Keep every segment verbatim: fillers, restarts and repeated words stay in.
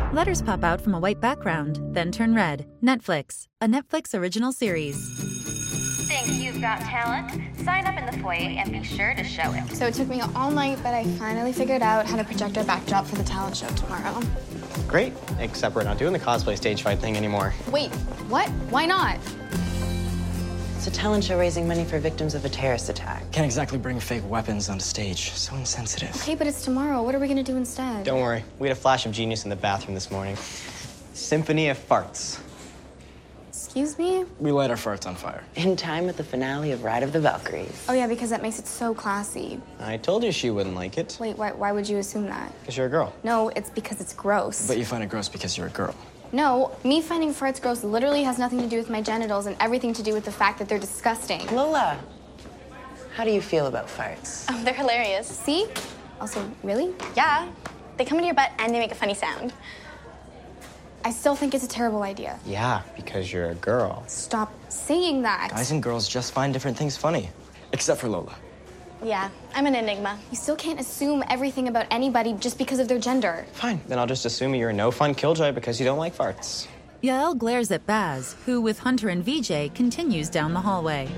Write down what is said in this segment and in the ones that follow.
Letters pop out from a white background, then turn red. Netflix, a Netflix original series. Think you've got talent? Sign up in the foyer and be sure to show it. So it took me all night, but I finally figured out how to project our backdrop for the talent show tomorrow. Great, except we're not doing the cosplay stage fight thing anymore. Wait, what? Why not? It's a talent show raising money for victims of a terrorist attack. Can't exactly bring fake weapons onto stage. So insensitive. Okay, but it's tomorrow. What are we gonna do instead? Don't worry, we had a flash of genius in the bathroom this morning. Symphony of farts. Excuse me? We light our farts on fire. In time with the finale of Ride of the Valkyries. Oh yeah, because that makes it so classy. I told you she wouldn't like it. Wait, why, why would you assume that? Because you're a girl. No, it's because it's gross. But you find it gross because you're a girl. No, me finding farts gross literally has nothing to do with my genitals and everything to do with the fact that they're disgusting. Lola, how do you feel about farts? Oh, they're hilarious. See? Also, really? Yeah. They come into your butt and they make a funny sound. I still think it's a terrible idea. Yeah, because you're a girl. Stop saying that. Guys and girls just find different things funny. Except for Lola. Yeah, I'm an enigma. You still can't assume everything about anybody just because of their gender. Fine, then I'll just assume you're a no-fun killjoy because you don't like farts. Yael glares at Baz, who, with Hunter and V J, continues down the hallway.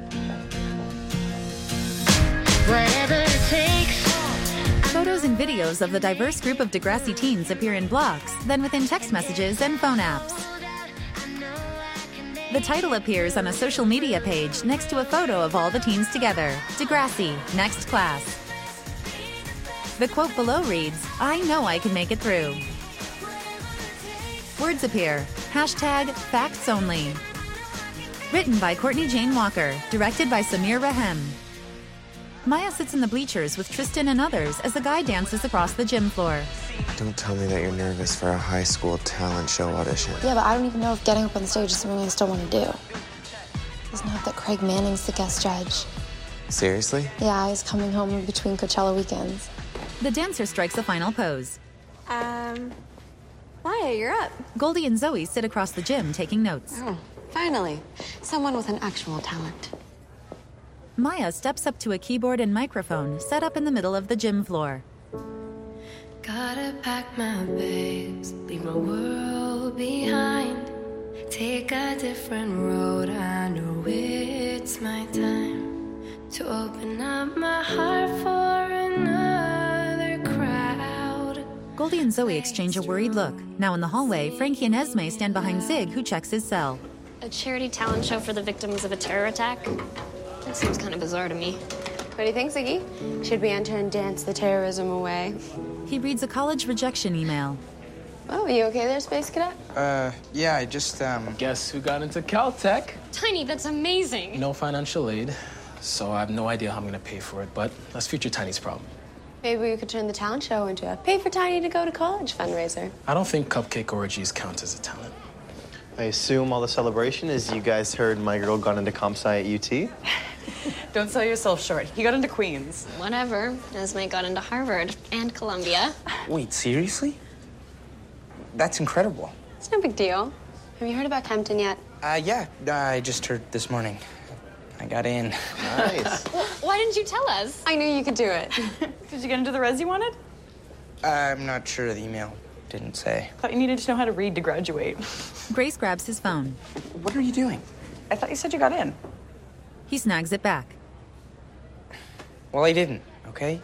Whatever it takes. Photos and videos of the diverse group of Degrassi teens appear in blocks, then within text messages and phone apps. The title appears on a social media page next to a photo of all the teens together. Degrassi, next class. The quote below reads, "I know I can make it through." Words appear. Hashtag facts only. Written by Courtney Jane Walker, directed by Samir Rahem. Maya sits in the bleachers with Tristan and others as the guy dances across the gym floor. Don't tell me that you're nervous for a high school talent show audition. Yeah, but I don't even know if getting up on the stage is something I still want to do. Isn't it that Craig Manning's the guest judge? Seriously? Yeah, he's coming home in between Coachella weekends. The dancer strikes a final pose. Um, Maya, you're up. Goldie and Zoe sit across the gym taking notes. Oh, finally. Someone with an actual talent. Maya steps up to a keyboard and microphone set up in the middle of the gym floor. Gotta pack my bags, leave my world behind. Take a different road, I know it's my time to open up my heart for another crowd. Goldie and Zoe exchange a worried look. Now in the hallway, Frankie and Esme stand behind Zig, who checks his cell. A charity talent show for the victims of a terror attack? That seems kind of bizarre to me. What do you think, Ziggy? Should we enter and dance the terrorism away? He reads a college rejection email. Oh, you okay there, Space Cadet? Uh, yeah, I just, um... Guess who got into Caltech? Tiny, that's amazing. No financial aid, so I have no idea how I'm gonna pay for it, but that's future Tiny's problem. Maybe we could turn the talent show into a pay for Tiny to go to college fundraiser. I don't think cupcake orgies count as a talent. I assume all the celebration is you guys heard my girl got into comp sci at U T? Don't sell yourself short. He got into Queens. Whatever. Esme got into Harvard and Columbia. Wait, seriously? That's incredible. It's no big deal. Have you heard about Kempton yet? Uh, yeah, I just heard this morning. I got in. Nice. Well, why didn't you tell us? I knew you could do it. Did you get into the res you wanted? I'm not sure. The email didn't say. Thought you needed to know how to read to graduate. Grace grabs his phone. What are you doing? I thought you said you got in. He snags it back. Well, I didn't, okay?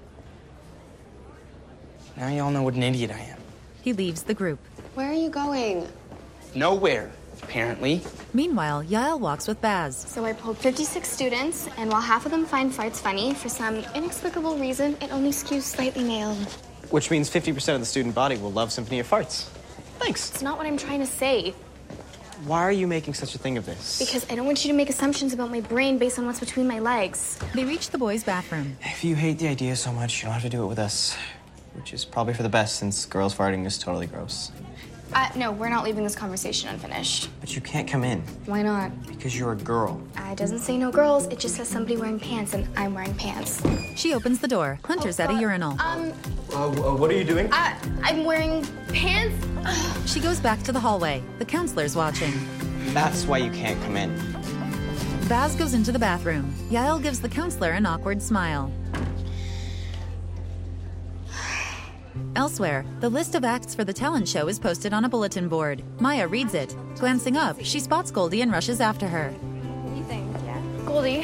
Now y'all know what an idiot I am. He leaves the group. Where are you going? Nowhere, apparently. Meanwhile, Yael walks with Baz. So I pulled fifty-six students, and while half of them find farts funny, for some inexplicable reason, it only skews slightly male. Which means fifty percent of the student body will love Symphony of Farts. Thanks. It's not what I'm trying to say. Why are you making such a thing of this? Because I don't want you to make assumptions about my brain based on what's between my legs. They reach the boys' bathroom. If you hate the idea so much, you don't have to do it with us. Which is probably for the best, since girls farting is totally gross. Uh, no, we're not leaving this conversation unfinished. But you can't come in. Why not? Because you're a girl. Uh, it doesn't say no girls, it just says somebody wearing pants, and I'm wearing pants. She opens the door. Hunter's oh, at a urinal. Um... Uh, uh, what are you doing? Uh, I'm wearing pants. She goes back to the hallway. The counselor's watching. That's why you can't come in. Baz goes into the bathroom. Yael gives the counselor an awkward smile. Elsewhere, the list of acts for the talent show is posted on a bulletin board. Maya reads it. Glancing up, she spots Goldie and rushes after her. What do you think? Yeah. Goldie.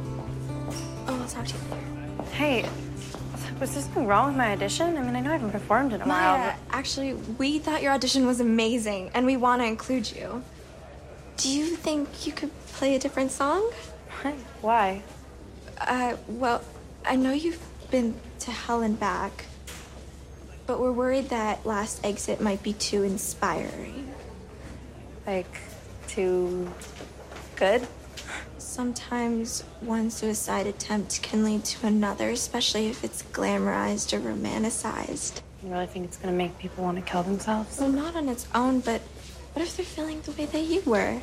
Oh, I'll talk to you later. Hey, was there something wrong with my audition? I mean, I know I haven't performed in a while. Maya, actually, we thought your audition was amazing, and we want to include you. Do you think you could play a different song? What? Why? Uh, well, I know you've been to hell and back, but we're worried that Last Exit might be too inspiring. Like, too good? Sometimes one suicide attempt can lead to another, especially if it's glamorized or romanticized. You really think it's gonna make people want to kill themselves? Well, not on its own, but what if they're feeling the way that you were?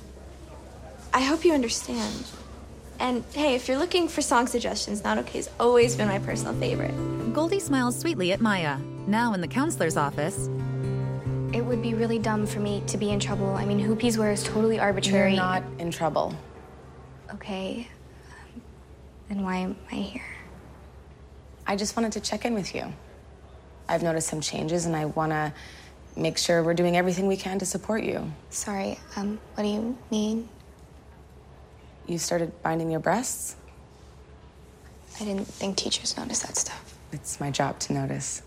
I hope you understand. And hey, if you're looking for song suggestions, Not Okay has always been my personal favorite. Goldie smiles sweetly at Maya. Now in the counselor's office. It would be really dumb for me to be in trouble. I mean, Hoopie's wear is totally arbitrary. You're not in trouble. Okay. Then why am I here? I just wanted to check in with you. I've noticed some changes, and I want to make sure we're doing everything we can to support you. Sorry, um, what do you mean? You started binding your breasts? I didn't think teachers noticed that stuff. It's my job to notice.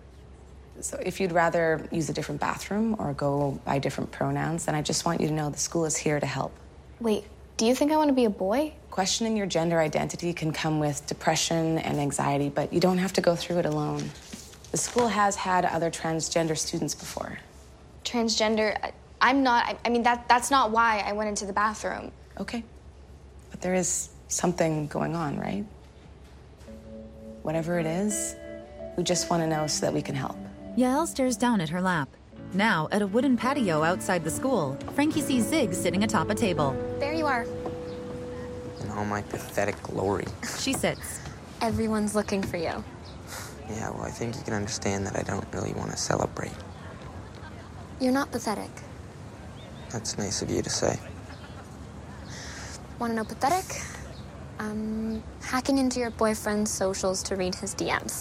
So if you'd rather use a different bathroom or go by different pronouns, then I just want you to know the school is here to help. Wait, do you think I want to be a boy? Questioning your gender identity can come with depression and anxiety, but you don't have to go through it alone. The school has had other transgender students before. Transgender? I, I'm not, I, I mean, that that's not why I went into the bathroom. Okay. But there is something going on, right? Whatever it is, we just want to know so that we can help. Yael stares down at her lap. Now, at a wooden patio outside the school, Frankie sees Zig sitting atop a table. There you are. In all my pathetic glory. She sits. Everyone's looking for you. Yeah, well, I think you can understand that I don't really want to celebrate. You're not pathetic. That's nice of you to say. Want to know pathetic? Um, hacking into your boyfriend's socials to read his D Ms.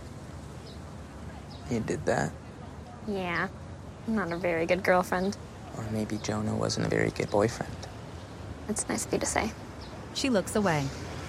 You did that? Yeah, I'm not a very good girlfriend. Or maybe Jonah wasn't a very good boyfriend. That's nice of you to say. She looks away.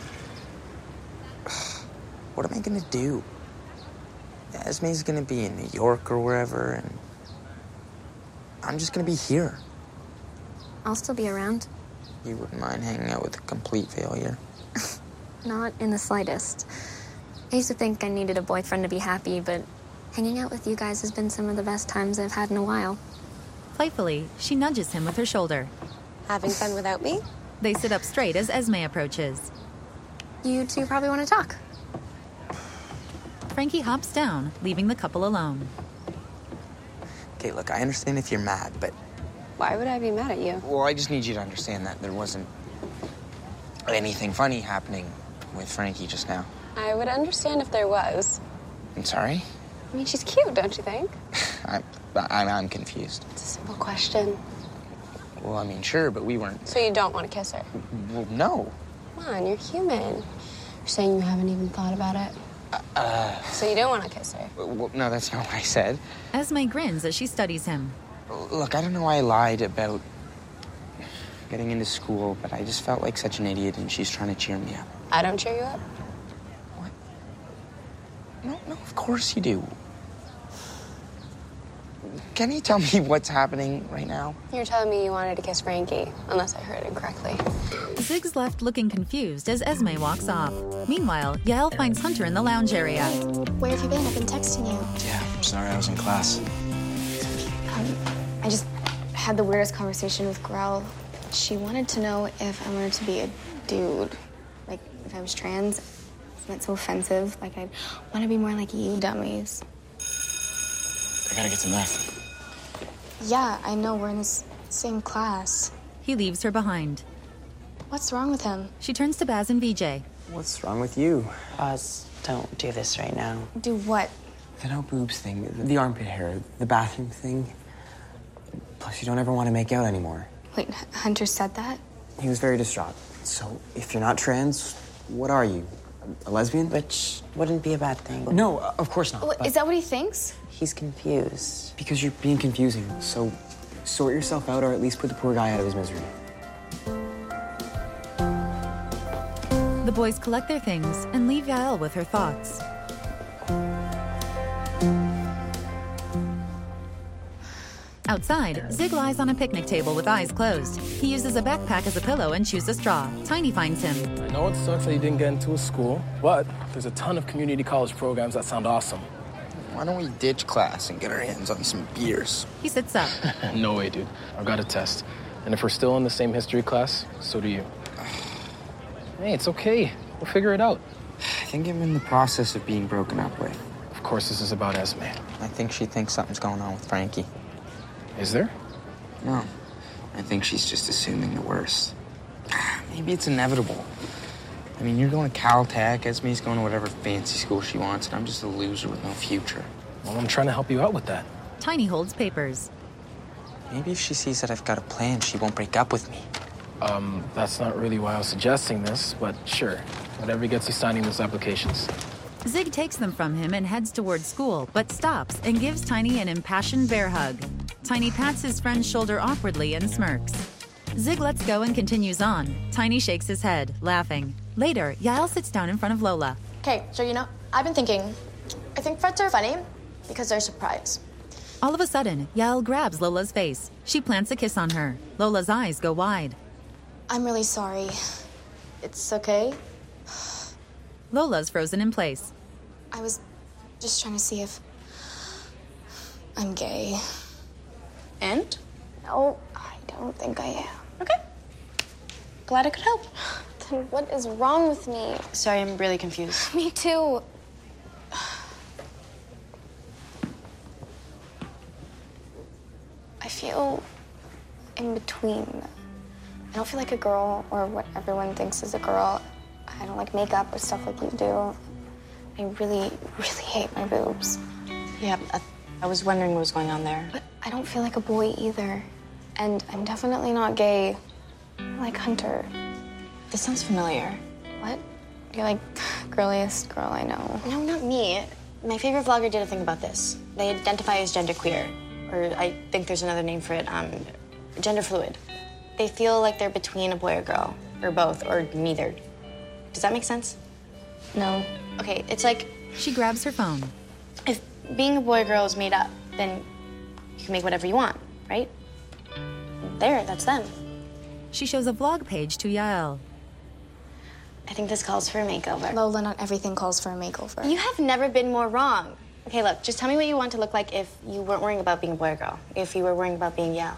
What am I gonna do? Esme's gonna be in New York or wherever, and I'm just gonna be here. I'll still be around. You wouldn't mind hanging out with a complete failure? Not in the slightest. I used to think I needed a boyfriend to be happy, but hanging out with you guys has been some of the best times I've had in a while. Playfully, she nudges him with her shoulder. Having fun without me? They sit up straight as Esme approaches. You two probably want to talk. Frankie hops down, leaving the couple alone. Okay, look, I understand if you're mad, but... Why would I be mad at you? Well, I just need you to understand that there wasn't anything funny happening with Frankie just now. I would understand if there was. I'm sorry? I mean, she's cute, don't you think? I'm, I'm, I'm confused. It's a simple question. Well, I mean, sure, but we weren't... So you don't want to kiss her? Well, no. Come on, you're human. You're saying you haven't even thought about it? Uh... So you don't want to kiss her? Well, no, that's not what I said. Esme grins as she studies him. Look, I don't know why I lied about getting into school, but I just felt like such an idiot, and she's trying to cheer me up. I don't cheer you up? What? No, no, of course you do. Can you tell me what's happening right now? You're telling me you wanted to kiss Frankie, unless I heard it correctly. Zig's left looking confused as Esme walks off. Meanwhile, Yael finds Hunter in the lounge area. Where have you been? I've been texting you. Yeah, I'm sorry, I was in class. Um, I just had the weirdest conversation with Grell. She wanted to know if I wanted to be a dude. Like, if I was trans. Isn't that so offensive? Like, I want to be more like you dummies. I gotta get some meth. Yeah, I know. We're in the same class. He leaves her behind. What's wrong with him? She turns to Baz and V J. What's wrong with you? Baz, don't do this right now. Do what? The no boobs thing, the, the armpit hair, the bathroom thing. Plus, you don't ever want to make out anymore. Wait, Hunter said that? He was very distraught. So, if you're not trans, what are you? a lesbian. Which wouldn't be a bad thing. No, of course not. Wait, is that what he thinks? He's confused. Because you're being confusing. So sort yourself out, or at least put the poor guy out of his misery. The boys collect their things and leave Yael with her thoughts. Outside, Zig lies on a picnic table with eyes closed. He uses a backpack as a pillow and chews a straw. Tiny finds him. I know it sucks that you didn't get into a school, but there's a ton of community college programs that sound awesome. Why don't we ditch class and get our hands on some beers? He sits up. No way, dude. I've got a test. And if we're still in the same history class, so do you. Hey, it's okay. We'll figure it out. I think I'm in the process of being broken up with. Of course, this is about Esme. I think she thinks something's going on with Frankie. Is there? No. I think she's just assuming the worst. Maybe it's inevitable. I mean, you're going to Caltech, Esme's going to whatever fancy school she wants, and I'm just a loser with no future. Well, I'm trying to help you out with that. Tiny holds papers. Maybe if she sees that I've got a plan, she won't break up with me. Um, that's not really why I was suggesting this, but sure. Whatever gets you signing those applications. Zig takes them from him and heads towards school, but stops and gives Tiny an impassioned bear hug. Tiny pats his friend's shoulder awkwardly and smirks. Zig lets go and continues on. Tiny shakes his head, laughing. Later, Yael sits down in front of Lola. Okay, so you know, I've been thinking, I think frets are funny because they're a surprise. All of a sudden, Yael grabs Lola's face. She plants a kiss on her. Lola's eyes go wide. I'm really sorry. It's okay? Lola's frozen in place. I was just trying to see if I'm gay. And? No, I don't think I am. Okay. Glad I could help. Then what is wrong with me? Sorry, I'm really confused. Me too. I feel in between. I don't feel like a girl or what everyone thinks is a girl. I don't like makeup or stuff like you do. I really, really hate my boobs. Yeah, I, I was wondering what was going on there. But I don't feel like a boy either. And I'm definitely not gay. I like Hunter. This sounds familiar. What? You're like girliest girl I know. No, not me. My favorite vlogger did a thing about this. They identify as genderqueer, or I think there's another name for it, um, gender fluid. They feel like they're between a boy or girl, or both, or neither. Does that make sense? No. Okay, it's like... She grabs her phone. If being a boy or girl is made up, then you can make whatever you want, right? There, that's them. She shows a vlog page to Yael. I think this calls for a makeover. Lola, not everything calls for a makeover. You have never been more wrong. Okay, look, just tell me what you want to look like if you weren't worrying about being a boy or girl. If you were worrying about being Yael.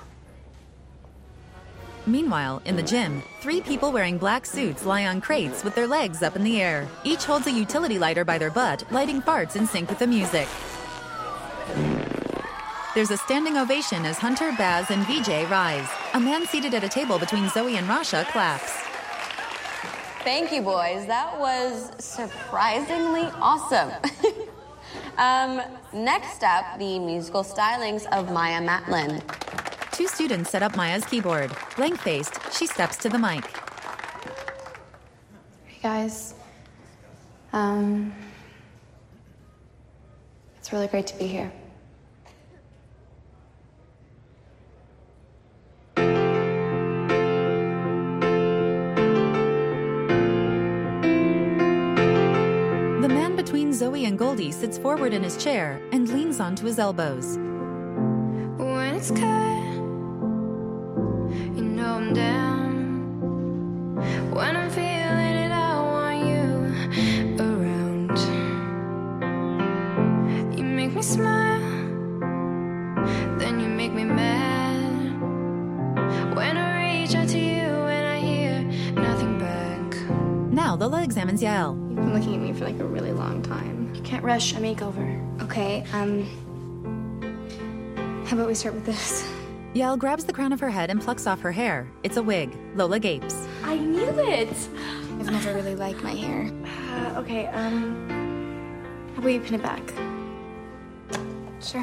Meanwhile, in the gym, three people wearing black suits lie on crates with their legs up in the air. Each holds a utility lighter by their butt, lighting farts in sync with the music. There's a standing ovation as Hunter, Baz, and V J rise. A man seated at a table between Zoe and Rasha claps. Thank you, boys. That was surprisingly awesome. um, next up, the musical stylings of Maya Matlin. Two students set up Maya's keyboard. Blank-faced, she steps to the mic. Hey, guys. Um, it's really great to be here. The man between Zoe and Goldie sits forward in his chair and leans onto his elbows. When it's cut, you know I'm down. When I'm feeling it, I want you around. You make me smile, then you make me mad. When I reach out to you and I hear nothing back. Now Lola examines Yael. You've been looking at me for like a really long time. You can't rush a makeover. Okay, um... how about we start with this? Yael grabs the crown of her head and plucks off her hair. It's a wig. Lola gapes. I knew it! I've never really liked my hair. Uh, okay, um... how about you pin it back? Sure.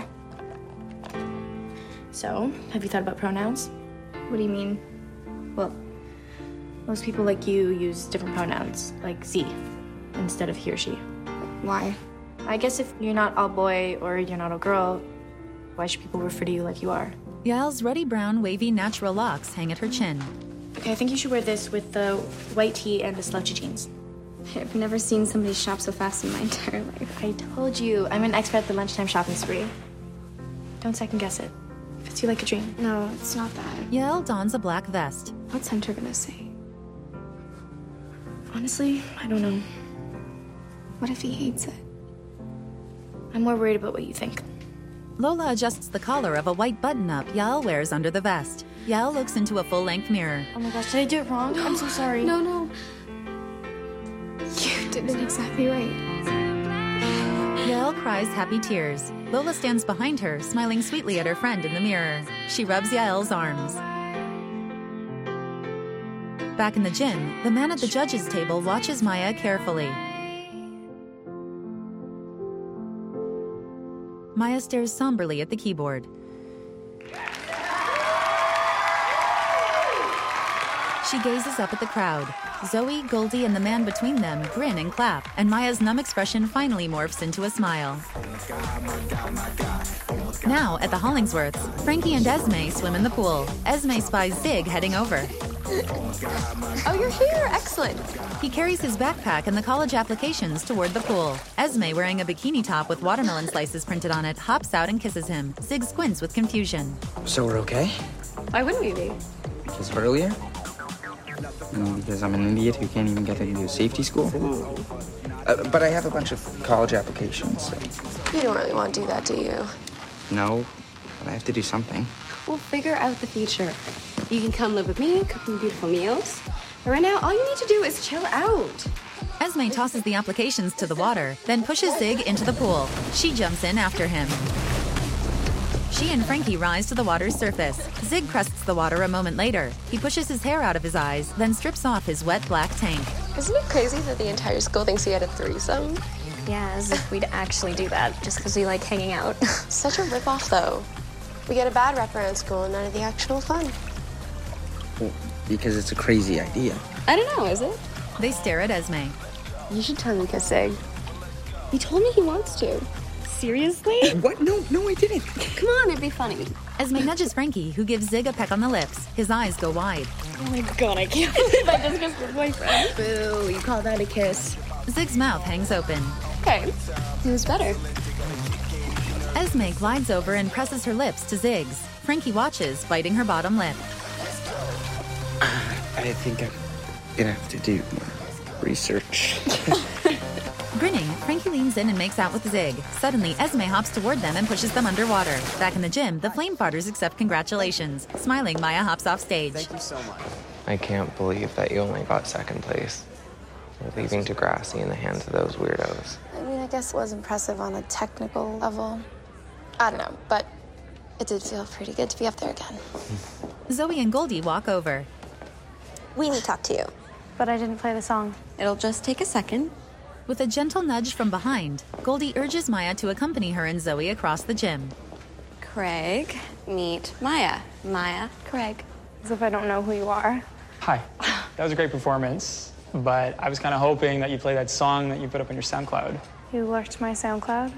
So, have you thought about pronouns? What do you mean? Well, most people like you use different pronouns, like Z. instead of he or she. Why? I guess if you're not all boy or you're not all girl, why should people refer to you like you are? Yael's ruddy brown, wavy, natural locks hang at her chin. Okay, I think you should wear this with the white tee and the slouchy jeans. I've never seen somebody shop so fast in my entire life. I told you, I'm an expert at the lunchtime shopping spree. Don't second guess it. Fits you like a dream. No, it's not that. Yael dons a black vest. What's Hunter gonna say? Honestly, I don't know. What if he hates it? I'm more worried about what you think. Lola adjusts the collar of a white button-up Yael wears under the vest. Yael looks into a full-length mirror. Oh my gosh, did I do it wrong? I'm so sorry. No, no. You did it exactly right. Yael cries happy tears. Lola stands behind her, smiling sweetly at her friend in the mirror. She rubs Yael's arms. Back in the gym, the man at the judges' table watches Maya carefully. Maya stares somberly at the keyboard. She gazes up at the crowd. Zoe, Goldie, and the man between them grin and clap, and Maya's numb expression finally morphs into a smile. Now, at the Hollingsworths, Frankie and Esme swim in the pool. Esme spies Zig heading over. Oh, you're here. Excellent. He carries his backpack and the college applications toward the pool. Esme, wearing a bikini top with watermelon slices printed on it, hops out and kisses him. Zig squints with confusion. So we're okay? Why wouldn't we be? Because of earlier? And because I'm an idiot who can't even get into safety school? Uh, but I have a bunch of college applications. So. You don't really want to do that, do you? No, but I have to do something. We'll figure out the future. You can come live with me, cook me beautiful meals. But right now, all you need to do is chill out. Esme tosses the applications to the water, then pushes Zig into the pool. She jumps in after him. She and Frankie rise to the water's surface. Zig crests the water a moment later. He pushes his hair out of his eyes, then strips off his wet black tank. Isn't it crazy that the entire school thinks we had a threesome? Yeah, as if we'd actually do that just because we like hanging out. Such a ripoff, though. We get a bad rep around school and none of the actual fun. Well, because it's a crazy idea. I don't know, is it? They stare at Esme. You should totally kiss Zig. He told me he wants to. Seriously? What? No, no, I didn't. Come on, it'd be funny. Esme nudges Frankie, who gives Zig a peck on the lips. His eyes go wide. Oh my god, I can't believe I just kissed your boyfriend. Boo, you call that a kiss? Zig's mouth hangs open. Okay, who's better? Esme glides over and presses her lips to Zig's. Frankie watches, biting her bottom lip. I think I'm gonna have to do more research. Grinning, Frankie leans in and makes out with Zig. Suddenly, Esme hops toward them and pushes them underwater. Back in the gym, the Flame Farters accept congratulations. Smiling, Maya hops off stage. Thank you so much. I can't believe that you only got second place. You're leaving Degrassi in the hands of those weirdos. I mean, I guess it was impressive on a technical level. I don't know, but it did feel pretty good to be up there again. Zoe and Goldie walk over. We need to talk to you. But I didn't play the song. It'll just take a second. With a gentle nudge from behind, Goldie urges Maya to accompany her and Zoe across the gym. Craig, meet Maya. Maya, Craig. As if I don't know who you are. Hi. That was a great performance, but I was kind of hoping that you'd play that song that you put up on your SoundCloud. You lurked my SoundCloud?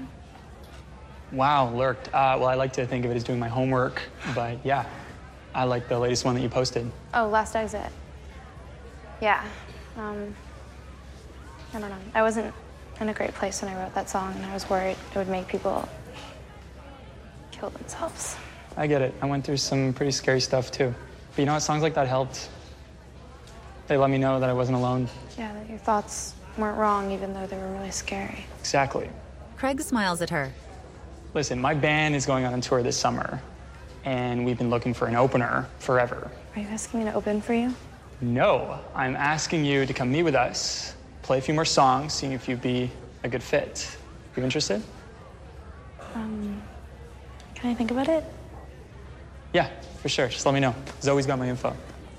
Wow, lurked. Uh, well, I like to think of it as doing my homework, but yeah, I like the latest one that you posted. Oh, Last Exit. Yeah. Um, I don't know. I wasn't in a great place when I wrote that song, and I was worried it would make people kill themselves. I get it. I went through some pretty scary stuff, too. But you know what? Songs like that helped. They let me know that I wasn't alone. Yeah, that your thoughts weren't wrong, even though they were really scary. Exactly. Craig smiles at her. Listen, my band is going on a tour this summer, and we've been looking for an opener forever. Are you asking me to open for you? No, I'm asking you to come meet with us, play a few more songs, seeing if you'd be a good fit. You interested? Um, can I think about it? Yeah, for sure. Just let me know. Zoe's got my info.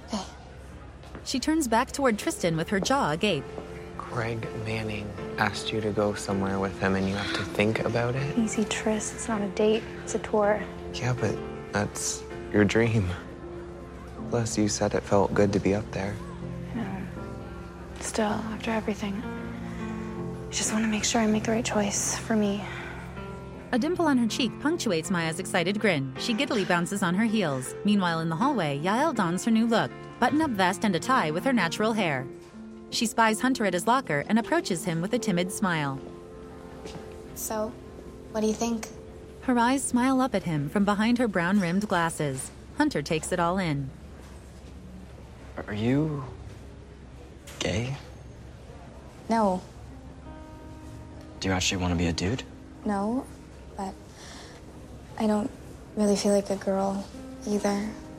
She turns back toward Tristan with her jaw agape. Craig Manning asked you to go somewhere with him and you have to think about it? Easy, Tris. It's not a date. It's a tour. Yeah, but that's your dream. Plus, you said it felt good to be up there. You know, still, after everything, I just want to make sure I make the right choice for me. A dimple on her cheek punctuates Maya's excited grin. She giddily bounces on her heels. Meanwhile, in the hallway, Yael dons her new look, button-up vest and a tie with her natural hair. She spies Hunter at his locker and approaches him with a timid smile. So, what do you think? Her eyes smile up at him from behind her brown-rimmed glasses. Hunter takes it all in. Are you gay? No. Do you actually want to be a dude? No, but I don't really feel like a girl either.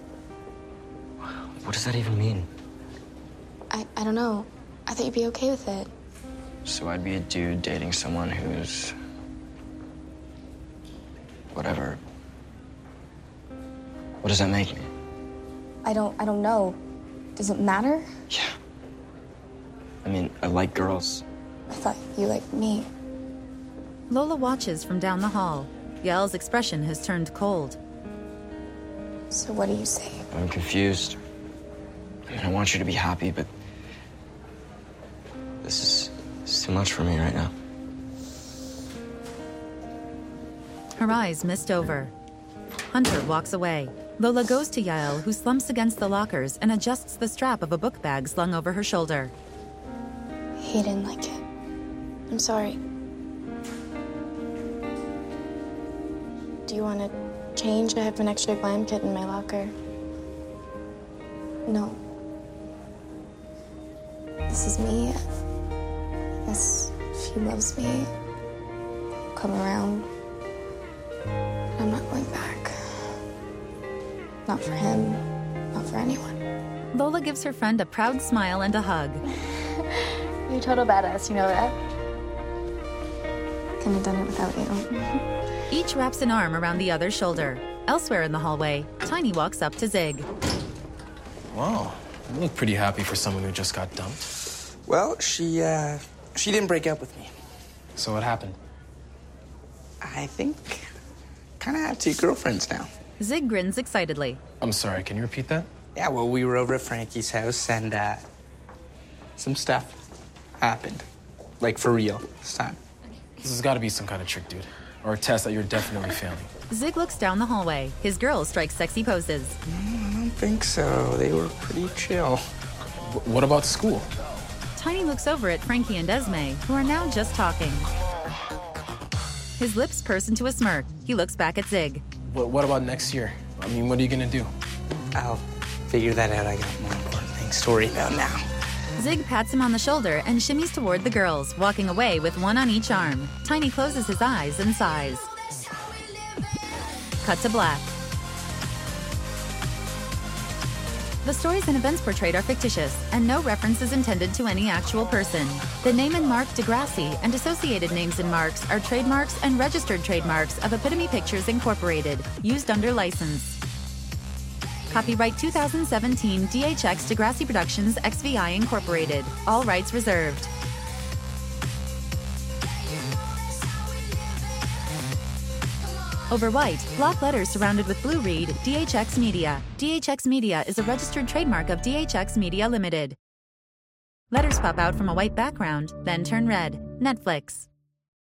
What does that even mean? I, I don't know. I thought you'd be okay with it. So I'd be a dude dating someone who's... whatever. What does that make me? I don't I don't know. Does it matter? Yeah. I mean, I like girls. I thought you liked me. Lola watches from down the hall. Yael's expression has turned cold. So what do you say? I'm confused. I mean, I want you to be happy, but this is, this is too much for me right now. Her eyes mist over. Hunter walks away. Lola goes to Yael, who slumps against the lockers and adjusts the strap of a book bag slung over her shoulder. He didn't like it. I'm sorry. Do you want to change? I have an extra glam kit in my locker. No. This is me. I guess if he loves me, I'll come around. I'm not going back. Not for him, not for anyone. Lola gives her friend a proud smile and a hug. You're a total badass, you know that? Couldn't have done it without you. Each wraps an arm around the other's shoulder. Elsewhere in the hallway, Tiny walks up to Zig. Wow, you look pretty happy for someone who just got dumped. Well, she, uh, she didn't break up with me. So what happened? I think kind of have two girlfriends now. Zig grins excitedly. I'm sorry, can you repeat that? Yeah, well, we were over at Frankie's house and, uh, some stuff happened. Like, for real, this time. This has got to be some kind of trick, dude. Or a test that you're definitely failing. Zig looks down the hallway. His girls strike sexy poses. I don't think so. They were pretty chill. W- what about school? Tiny looks over at Frankie and Esme, who are now just talking. His lips purse into a smirk. He looks back at Zig. What, what about next year? I mean, what are you gonna do? I'll figure that out. I got more important things to worry about now. Zig pats him on the shoulder and shimmies toward the girls, walking away with one on each arm. Tiny closes his eyes and sighs. Cut to black. The stories and events portrayed are fictitious, and no reference is intended to any actual person. The name and mark Degrassi and associated names and marks are trademarks and registered trademarks of Epitome Pictures Incorporated, used under license. Copyright two thousand seventeen D H X Degrassi Productions X V I Incorporated. All rights reserved. Over white, block letters surrounded with blue read D H X Media. D H X Media is a registered trademark of D H X Media Limited. Letters pop out from a white background, then turn red. Netflix.